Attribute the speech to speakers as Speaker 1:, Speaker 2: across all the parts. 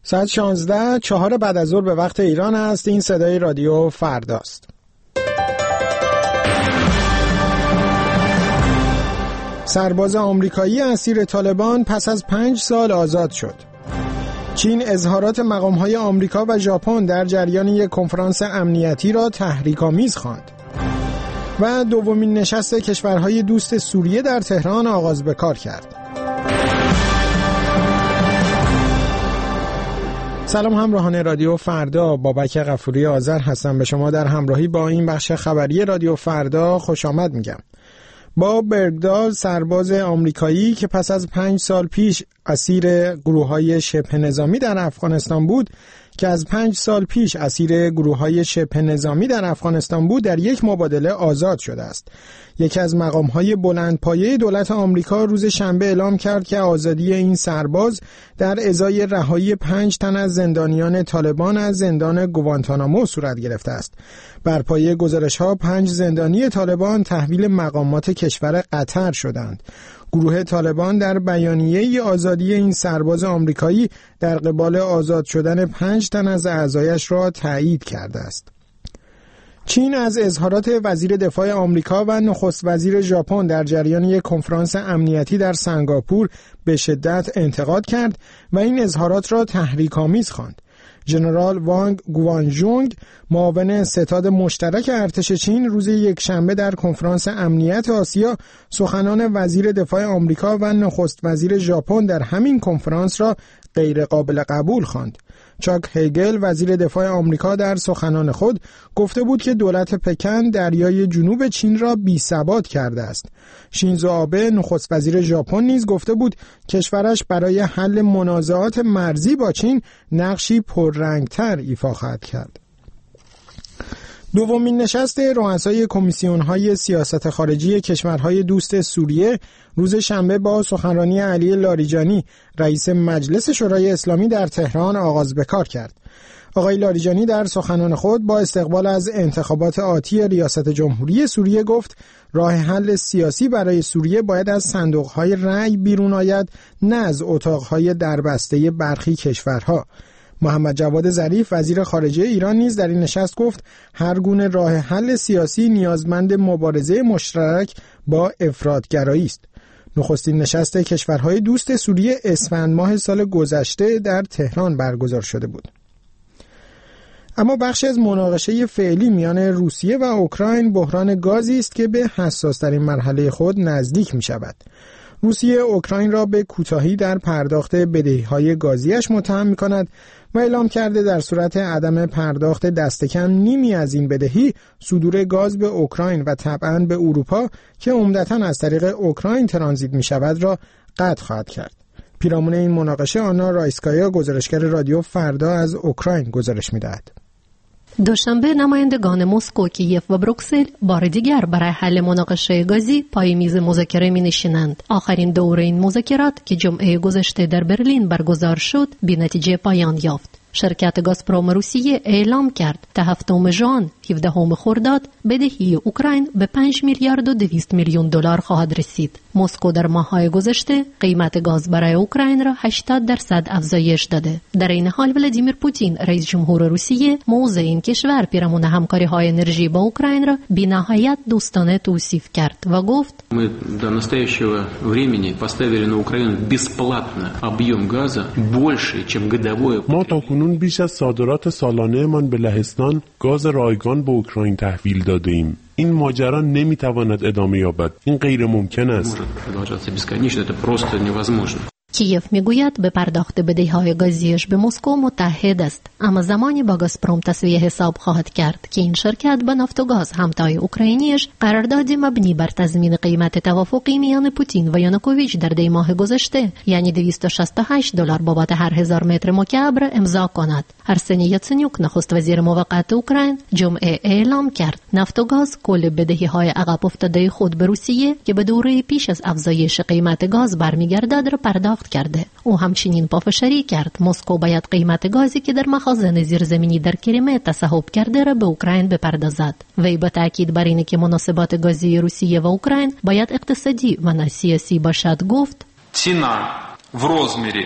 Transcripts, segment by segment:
Speaker 1: ساعت 16 4 بعد از ظهر به وقت ایران است. این صدای رادیو فرداست. سرباز آمریکایی اسیر طالبان پس از 5 سال آزاد شد. چین اظهارات مقام‌های آمریکا و ژاپن در جریان یک کنفرانس امنیتی را تحریک‌آمیز خواند. و دومین نشست کشورهای دوست سوریه در تهران آغاز به کار کرد. سلام همراهان رادیو فردا، بابک غفوری آذر هستم. به شما در همراهی با این بخش خبری رادیو فردا خوش آمد میگم. با برگدال، سرباز آمریکایی که پس از 5 سال پیش اسیر گروه‌های شبه نظامی در افغانستان بود، در یک مبادله آزاد شده است. یکی از مقام‌های بلندپایه دولت آمریکا روز شنبه اعلام کرد که آزادی این سرباز در ازای رهایی 5 تن از زندانیان طالبان از زندان گوانتانامو صورت گرفته است. بر پایه گزارش‌ها 5 زندانی طالبان تحویل مقامات کشور قطر شدند. گروه طالبان در بیانیه آزادی این سرباز آمریکایی در قبال آزاد شدن 5 تن از اعضایش را تایید کرده است. چین از اظهارات وزیر دفاع آمریکا و نخست وزیر ژاپن در جریان یک کنفرانس امنیتی در سنگاپور به شدت انتقاد کرد و این اظهارات را تحریک‌آمیز خواند. ژنرال وانگ گوانژونگ، معاون ستاد مشترک ارتش چین، روز یکشنبه در کنفرانس امنیت آسیا سخنان وزیر دفاع آمریکا و نخست وزیر ژاپن در همین کنفرانس را غیر قابل قبول خواند. چاک هیگل، وزیر دفاع آمریکا، در سخنان خود گفته بود که دولت پکن دریای جنوب چین را بی‌ثبات کرده است. شینزو آبه، نخست وزیر ژاپن، نیز گفته بود کشورش برای حل منازعات مرزی با چین نقشی پررنگتر ایفا خواهد کرد. دومین نشست رؤسای کمیسیون‌های سیاست خارجی کشورهای دوست سوریه روز شنبه با سخنرانی علی لاریجانی، رئیس مجلس شورای اسلامی، در تهران آغاز به کار کرد. آقای لاریجانی در سخنان خود با استقبال از انتخابات آتی ریاست جمهوری سوریه گفت راه حل سیاسی برای سوریه باید از صندوق‌های رأی بیرون آید، نه از اتاق‌های دربسته برخی کشورها. محمد جواد ظریف، وزیر خارجه ایران، نیز در این نشست گفت هر گونه راه حل سیاسی نیازمند مبارزه مشترک با افراط‌گرایی است. نخستین نشست کشورهای دوست سوریه اسفند ماه سال گذشته در تهران برگزار شده بود. اما بخشی از مناقشه فعلی میان روسیه و اوکراین بحران گازی است که به حساس‌ترین مرحله خود نزدیک می‌شود. روسیه اوکراین را به کوتاهی در پرداخت بدهی‌های گازیش متهم می‌کند و اعلام کرده در صورت عدم پرداخت دست کم نیمی از این بدهی، صدور گاز به اوکراین و طبعاً به اروپا که عمدتاً از طریق اوکراین ترانزیت می‌شود را قطع خواهد کرد. پیرامون این مناقشه آنا رایسکایا، گزارشگر رادیو فردا، از اوکراین گزارش می‌دهد.
Speaker 2: دوشنبه نمایندگان مسکو، کیف و بروکسل بار دیگر برای حل مناقشه گازی پای میز مذاکره می نشینند. آخرین دوره این مذاکرات که جمعه گذشته در برلین برگزار شد بی نتیجه پایان یافت. شرکت گازپروم روسیه اعلام کرد تا 7 ژوئن 17 خرداد بدهی اوکراین به 5 میلیارد و 200 میلیون دلار خواهد رسید. مسکو در ماه‌های گذشته قیمت گاز برای اوکراین را 80% افزایش داده. در این حال ولادیمیر پوتین، رئیس جمهور روسیه، موضع این کشور پیرامون همکاری‌های انرژی با اوکراین را بی‌نهایت دوستانه توصیف کرد و گفت:
Speaker 3: Мы до настоящего времени поставили на Украину бесплатно объем газа больше, чем годовое.
Speaker 4: ما تاکنون بیش از صادرات سالانه‌مان به لهستان گاز رایگان به اوکراین تحویل داده‌ایم. این ماجرا نمیتواند ادامه یابد. این غیر ممکن است.
Speaker 2: کیف میگوید به پرداخت بدهی‌های گازیش به مسکو متحد است، اما زمانی با گازپروم تسویه حساب خواهد کرد که این شرکت با نفت و گاز همتای اوکراینیش قراردادی مبنی بر تضمین قیمت توافقی میان پوتین و یانوکوویچ در دی ماه گذشته، یعنی $268 بابت هر 1000 متر مکعب را امضا کند. ارسنی یاتسنیوک، نخست وزیر موقت اوکراین، جمعه اعلام کرد نفت و گاز کل بدهی‌های عقب افتاده خود به روسیه که به دوره پیش از افزایش قیمت گاز برمیگردد را پرداخت کرده. او همچنین پافشاری کرد مسکو باید قیمت گازی که در مخازن زیرزمینی در کریمه تصاحب کرده را به اوکراین بپردازد. وی با تاکید بر اینکه مناسبات گازی روسیه و اوکراین باید اقتصادی و نه سیاسی باشد گفت:
Speaker 5: ціна в розмірі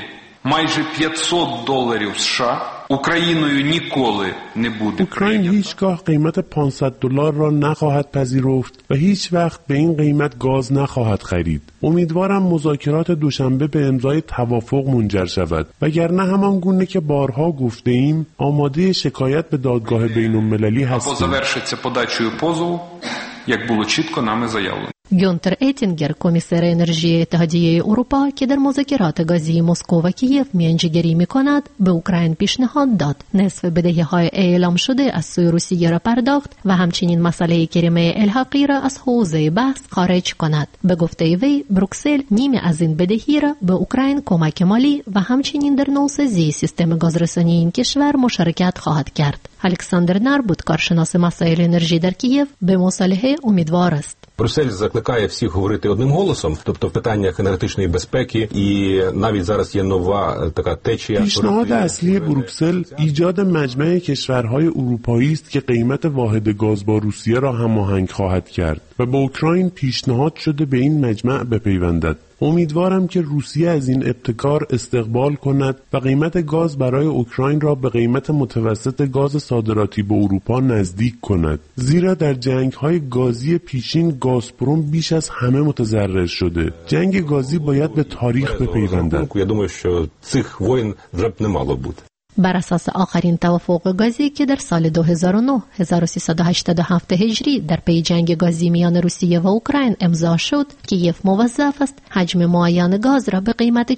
Speaker 5: майже $500 США Україною ніколи не буде.
Speaker 4: اوکراین هیچگاه قیمت $500 را نخواهد پذیرفت و هیچ وقت به این قیمت گاز نخواهد خرید. امیدوارم مذاکرات دوشنبه به امضای توافق منجر شود، وگرنه همان گونه که بارها گفته ایم آماده شکایت به دادگاه بین‌المللی هستیم.
Speaker 5: Або завершиться подачею позову, як було чітко нами заявлено.
Speaker 2: گونتر ایتینگر کمیسر انرژی اتحادیه اروپا که در مذاکرات گازی مسکو و کیف میانجیگری میکند به اوکراین پیشنهاد داد نصف بدهی‌های اعلام شده از سوی روسیه را پرداخت و همچنین مسئله کریمه الحاقی را از حوزه بحث خارج کند. به گفته وی بروکسل نیمی از این بدهی را به اوکراین کمک مالی و همچنین در نوسازی سیستم گازرسانی این کشور مشارکت خواهد کرد. الکساندر Нарбут, کارشناس مسائل انرژی در کیف، به مصالحه امیدوار است.
Speaker 6: Брюссель закликає всіх говорити одним голосом, тобто в питаннях енергетичної безпеки, і навіть зараз є нова така течія.
Speaker 4: پیشنهاد اصلی بروکسل ایجاد مجمع کشورهای اروپایی است که قیمت واحد گاز با روسیه را هماهنگ خواهد کرد و به اوکراین پیشنهاد شده به این مجمع بپیوندد. امیدوارم که روسیه از این ابتکار استقبال کند و قیمت گاز برای اوکراین را به قیمت متوسط گاز صادراتی به اروپا نزدیک کند، زیرا در جنگ‌های گازی پیشین گازپروم بیش از همه متضرر شده. جنگ گازی باید به تاریخ بپیوندد.
Speaker 6: Я думаю, що цих воєн вже б не мало бути.
Speaker 2: بر اساس آخرین توافق گازی که در سال 2009 1387 هجری در پی جنگ گازی میان روسیه و اوکراین امضا شد، کیف موظف است حجم معین گاز را به قیمت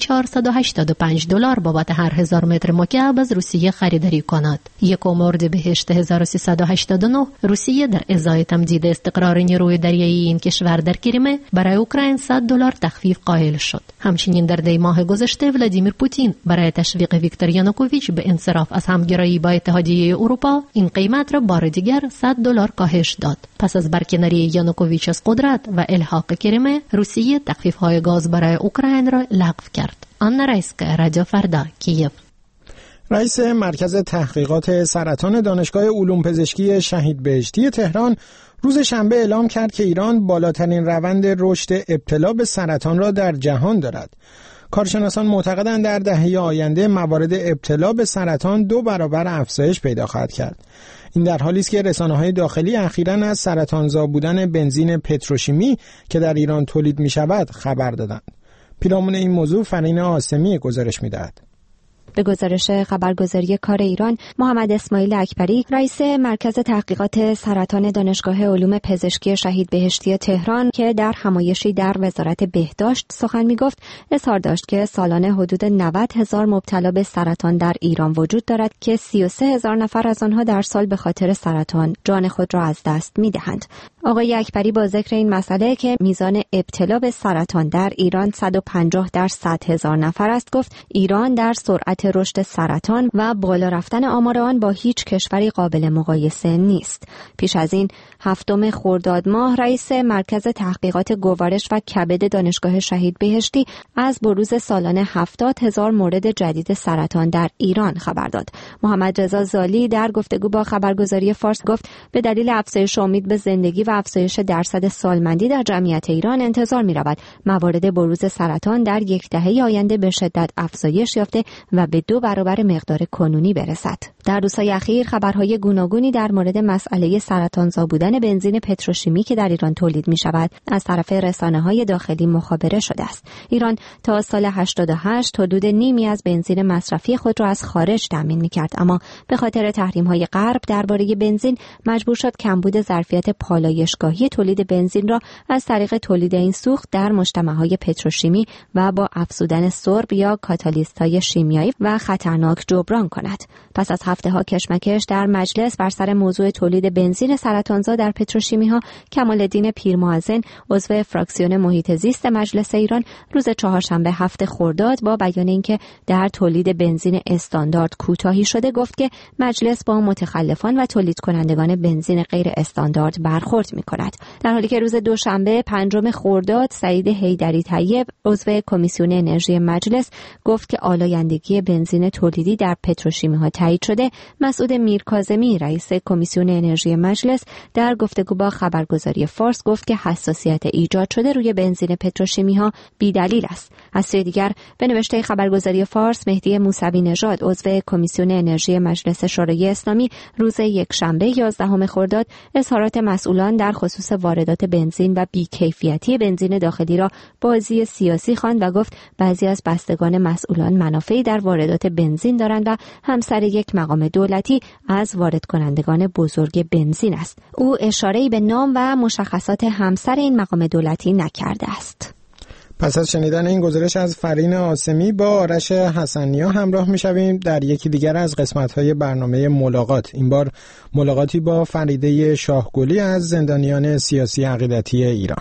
Speaker 2: $485 بابت هر 1000 متر مکعب از روسیه خریداری کند. یکم اردیبهشت 1389 روسیه در ازای تمدید استقرار نیروی دریایی این کشور در کریمه برای اوکراین $100 تخفیف قائل شد. همچنین در دی ماه گذشته ولادیمیر پوتین برای تشویق ویکتور یانوکوویچ به انصراف از همگرایی با اتحادیه اروپا این قیمت را بار دیگر $100 کاهش داد. پس از برکناری یانوکوویچ از قدرت و الحاق کریمه، روسیه تخفیف‌های گاز برای اوکراین را لغو کرد. آنا رایسکا، رادیو فردا، کیف.
Speaker 1: رئیس مرکز تحقیقات سرطان دانشگاه علوم پزشکی شهید بهشتی تهران روز شنبه اعلام کرد که ایران بالاترین روند رشد ابتلا به سرطان را در جهان دارد. کارشناسان معتقدند در دهه آینده موارد ابتلا به سرطان 2 برابر افزایش پیدا خواهد کرد. این در حالی است که رسانه‌های داخلی اخیراً از سرطانزا بودن بنزین پتروشیمی که در ایران تولید می‌شود خبر دادند. پیرامون این موضوع فرین آسمی گزارش می‌دهد.
Speaker 7: به گزارش خبرگزاری کار ایران، محمد اسماعیل اکبری، رئیس مرکز تحقیقات سرطان دانشگاه علوم پزشکی شهید بهشتی تهران که در همایشی در وزارت بهداشت سخن می‌گفت، اظهار داشت که سالانه حدود 90,000 مبتلا به سرطان در ایران وجود دارد که 33,000 نفر از آنها در سال به خاطر سرطان جان خود را از دست می‌دهند. آقای اکبری با ذکر این مسئله که میزان ابتلا به سرطان در ایران 150 در 100,000 نفر است، گفت ایران در سرعت رشد سرطان و بالا رفتن آمار آن با هیچ کشوری قابل مقایسه نیست. پیش از این 7 خرداد ماه رئیس مرکز تحقیقات گوارش و کبد دانشگاه شهید بهشتی از بروز سالانه 70,000 مورد جدید سرطان در ایران خبر داد. محمد رضا زالی در گفتگو با خبرگزاری فارس گفت به دلیل افزایش امید به زندگی و افزایش درصد سالمندی در جمعیت ایران انتظار می‌رود موارد بروز سرطان در یک دهه آینده به شدت افزایش یافته و به 2 برابر مقدار کنونی برسد. در روزهای اخیر خبرهای گوناگونی در مورد مسئله سرطانزا بودن بنزین پتروشیمی که در ایران تولید می‌شود از طرف رسانه‌های داخلی مخابره شده است. ایران تا سال 88 حدود نیمی از بنزین مصرفی خود را از خارج تامین می‌کرد، اما به خاطر تحریم‌های غرب درباره بنزین مجبور شد کمبود ظرفیت پالایشگاهی تولید بنزین را از طریق تولید این سوخت در مجتمع‌های پتروشیمی و با افزودن سرب یا کاتالیست‌های شیمیایی و خطرناک جبران کند. پس از هفته‌ها کشمکش در مجلس بر سر موضوع تولید بنزین سرطانزا در پتروشیمی‌ها، کمال‌الدین پیرمعظم عضو فراکسیون محیط زیست مجلس ایران روز چهارشنبه 7 خرداد با بیان اینکه در تولید بنزین استاندارد کوتاهی شده گفت که مجلس با متخلفان و تولید کنندگان بنزین غیر استاندارد برخورد می‌کند. در حالی که روز دوشنبه 5 خرداد سعید حیدری طیب عضو کمیسیون انرژی مجلس گفت که آلایندگی ارزیابی بنزین تولیدی در پتروشیمی‌ها تایید شده، مسعود میرکاظمی رئیس کمیسیون انرژی مجلس در گفتگو با خبرگزاری فارس گفت که حساسیت ایجاد شده روی بنزین پتروشیمی‌ها بی‌دلیل است. از سوی دیگر به نوشته خبرگزاری فارس، مهدی موسوی نژاد عضو کمیسیون انرژی مجلس شورای اسلامی روز یکشنبه 11 خرداد اظهارات مسئولان در خصوص واردات بنزین و بی‌کیفیتی بنزین داخلی را بازی سیاسی خواند و گفت بعضی از بستگان مسئولان منافعی در واردات بنزین دارند و همسر یک مقام دولتی از وارد کنندگان بزرگ بنزین است. او اشاره‌ای به نام و مشخصات همسر این مقام دولتی نکرده است.
Speaker 1: پس از شنیدن این گزارش از فرین عاصمی با آرش حسنیا همراه می‌شویم در یکی دیگر از قسمت‌های برنامه ملاقات. این بار ملاقاتی با فریده شاهگلی از زندانیان سیاسی عقیدتی ایران.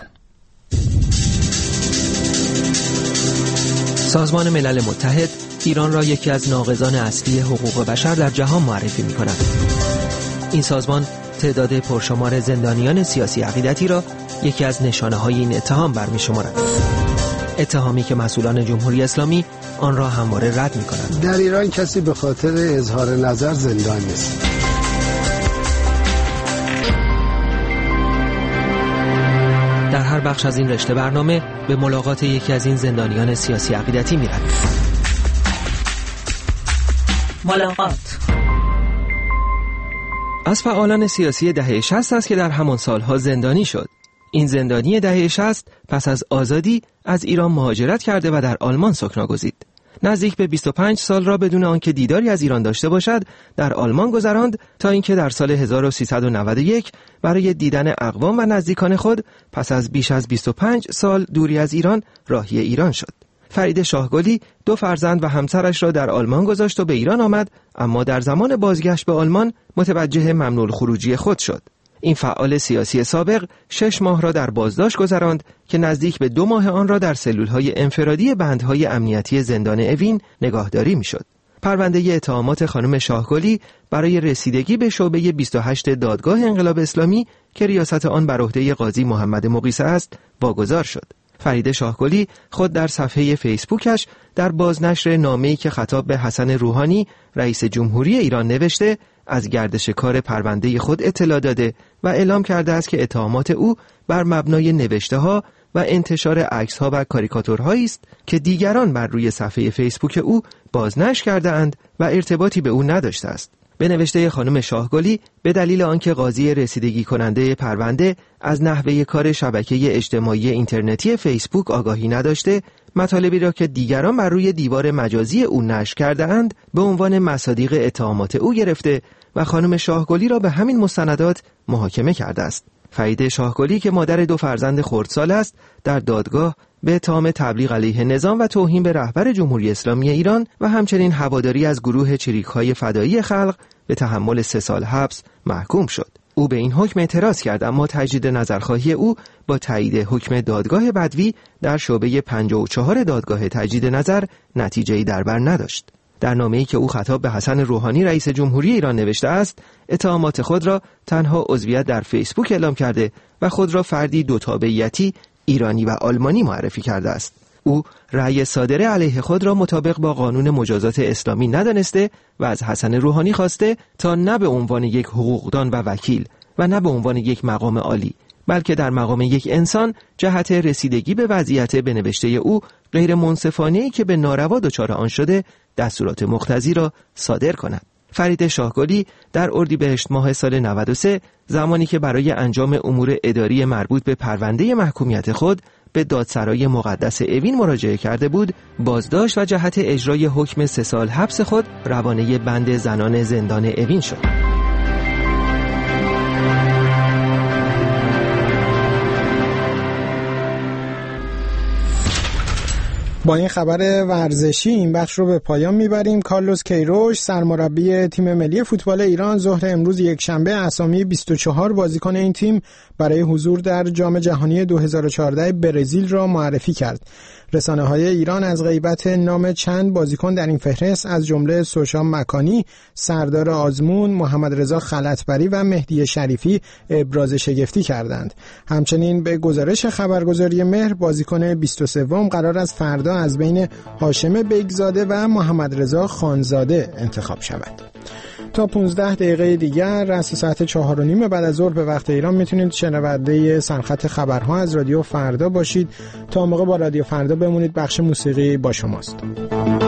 Speaker 8: سازمان ملل متحد ایران را یکی از ناقضان اصلی حقوق بشر در جهان معرفی می‌کند. این سازمان تعداد پرشمار زندانیان سیاسی عقیدتی را یکی از نشانه‌های این اتهام برمی‌شمارد. اتهامی که مسئولان جمهوری اسلامی آن را همواره رد می‌کنند.
Speaker 9: در ایران کسی به خاطر اظهار نظر زندان نیست.
Speaker 8: در هر بخش از این رشته برنامه به ملاقات یکی از این زندانیان سیاسی عقیدتی می‌رویم.
Speaker 10: ملاقات
Speaker 8: از فعالان سیاسی دهه 60 است که در همان سالها زندانی شد. این زندانی دهه 60 پس از آزادی از ایران مهاجرت کرده و در آلمان سکنا گزید. نزدیک به 25 سال را بدون آنکه دیداری از ایران داشته باشد در آلمان گذراند تا اینکه در سال 1391 برای دیدن اقوام و نزدیکان خود پس از بیش از 25 سال دوری از ایران راهی ایران شد. فرید شاهگلی 2 فرزند و همسرش را در آلمان گذاشت و به ایران آمد، اما در زمان بازگشت به آلمان متوجه ممنوع الخروجی خود شد. این فعال سیاسی سابق 6 ماه را در بازداشت گذراند که نزدیک به 2 ماه آن را در سلول‌های انفرادی بندهای امنیتی زندان اوین نگاهداری می‌شد. پرونده اتهامات خانم شاهگلی برای رسیدگی به شعبه 28 دادگاه انقلاب اسلامی که ریاست آن بر عهده قاضی محمد مقیسه است واگذار شد. فرید شاهگلی خود در صفحه فیسبوکش در بازنشر نامه‌ای که خطاب به حسن روحانی رئیس جمهوری ایران نوشته از گردش کار پرونده خود اطلاع داده و اعلام کرده است که اتهامات او بر مبنای نوشته‌ها و انتشار عکس‌ها و کاریکاتورهایی است که دیگران بر روی صفحه فیسبوک او بازنشر کرده‌اند و ارتباطی به او نداشته است. به نوشته خانم شاهگلی به دلیل آنکه قاضی رسیدگی کننده پرونده از نحوه کار شبکه اجتماعی اینترنتی فیسبوک آگاهی نداشته، مطالبی را که دیگران بر روی دیوار مجازی او نشر کرده‌اند به عنوان مصادیق اتهامات او گرفته و خانم شاهگلی را به همین مستندات محاکمه کرده است. فرید شاهگلی که مادر 2 فرزند خردسال است، در دادگاه به اتهام تبلیغ علیه نظام و توهین به رهبر جمهوری اسلامی ایران و همچنین هواداری از گروه چریک‌های فدایی خلق به تحمل 3 سال حبس محکوم شد. او به این حکم اعتراض کرد، اما تجدید نظرخواهی او با تایید حکم دادگاه بدوی در شعبه 54 دادگاه تجدید نظر نتیجه‌ای در بر نداشت. در نامه‌ای که او خطاب به حسن روحانی رئیس جمهوری ایران نوشته است، اتهامات خود را تنها عضویت در فیسبوک اعلام کرده و خود را فردی 2 تابعیتی ایرانی و آلمانی معرفی کرده است. او رأی صادره علیه خود را مطابق با قانون مجازات اسلامی ندانسته و از حسن روحانی خواسته تا نه به عنوان یک حقوقدان و وکیل و نه به عنوان یک مقام عالی، بلکه در مقام یک انسان جهت رسیدگی به وضعیت به نوشته او غیر منصفانه‌ای که به ناروا دچار آن شده دستورات مقتضی را صادر کند. فرید شاهگلی در اردیبهشت ماه سال 93 زمانی که برای انجام امور اداری مربوط به پرونده محکومیت خود به دادسرای مقدس اوین مراجعه کرده بود، بازداشت و جهت اجرای حکم 3 سال حبس خود روانه بند زنان زندان اوین شد.
Speaker 1: با این خبر ورزشی این بخش رو به پایان میبریم. کارلوس کیروش سرمربی تیم ملی فوتبال ایران ظهر امروز یکشنبه اسامی 24 بازیکن این تیم برای حضور در جام جهانی 2014 برزیل را معرفی کرد. رسانه‌های ایران از غیبت نام چند بازیکن در این فهرست از جمله سوشان مکانی، سردار آزمون، محمد رضا خلعتبری و مهدی شریفی ابراز شگفتی کردند. همچنین به گزارش خبرگزاری مهر بازیکن 23 قرار است فردا از بین هاشم بیگزاده و محمد رضا خانزاده انتخاب شود. تا 15 دقیقه دیگر رأس ساعت 4:30 بعد از ظهر به وقت ایران میتونید شنونده سرخط خبرها از رادیو فردا باشید. تا موقع با رادیو فردا بمونید. بخش موسیقی با شماست.